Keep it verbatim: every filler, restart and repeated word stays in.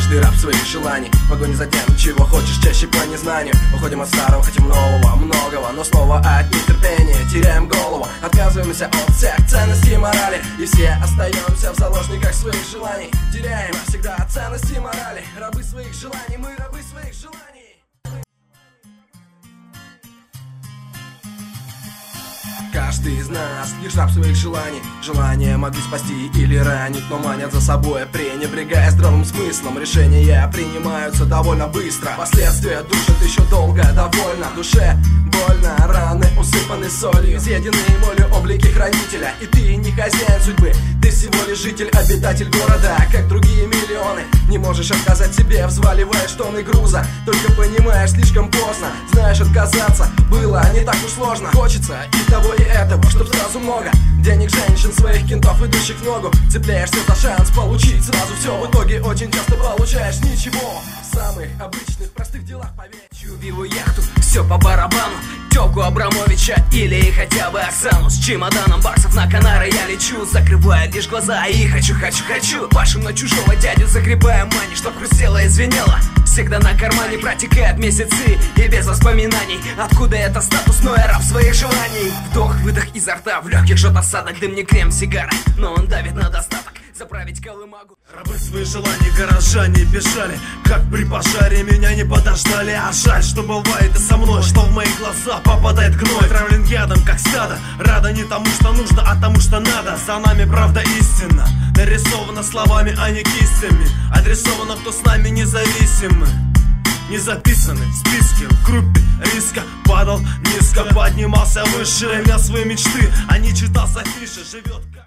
Каждый раб своих желаний, в погоне за тем, чего хочешь, чаще по незнанию. Уходим от старого, хотим нового, многого, но снова от нетерпения теряем голову. Отказываемся от всех ценностей и морали, и все остаемся в заложниках своих желаний. Теряем всегда ценности и морали, рабы своих желаний, мы рабы своих желаний. Каждый из нас лишь раб своих желаний. Желания могли спасти или ранить, но манят за собой, пренебрегая здравым смыслом. Решения принимаются довольно быстро, последствия душат еще долго, довольно. Душе больно, раны усыпаны солью, изъеденные молью облики хранителя. И ты не хозяин судьбы, ты всего лишь житель, обитатель города, как другие миллионы. Не можешь отказать себе, взваливаешь тонны груза, только понимаешь слишком поздно. Знаешь, отказаться было не так уж сложно. Хочется и того, и этого, чтоб сразу много денег, женщин, своих кентов, идущих в ногу. Цепляешься за шанс получить сразу все, в итоге очень часто получаешь ничего. В самых обычных, простых делах, поверь. Виву яхту, все по барабану, тёлку Абрамовича или хотя бы Оксану. С чемоданом баксов на Канары я лечу, закрывая лишь глаза и хочу, хочу, хочу. Пашем на чужого дядю, загребая мани, чтоб хрустело и звенело. Всегда на кармане протекают месяцы и без воспоминаний. Откуда это статус, но я раб своих желаний. Вдох-выдох изо рта, в легких жжет осадок, дым не крем, сигара, но он давит на достаток. Заправить колымагу. Рабы свои желания, горожане бежали, как при пожаре, меня не подождали. А жаль, что бывает и со мной, что в мои глаза попадает гной. Травлен ядом, как стадо, рада не тому, что нужно, а тому, что надо. За нами правда истина, нарисована словами, а не кистями. Адресовано, кто с нами независимы. Не записаны в списке, в группе риска. Падал низко, поднимался выше, имя своей мечты, а не читал с афиши, живет как...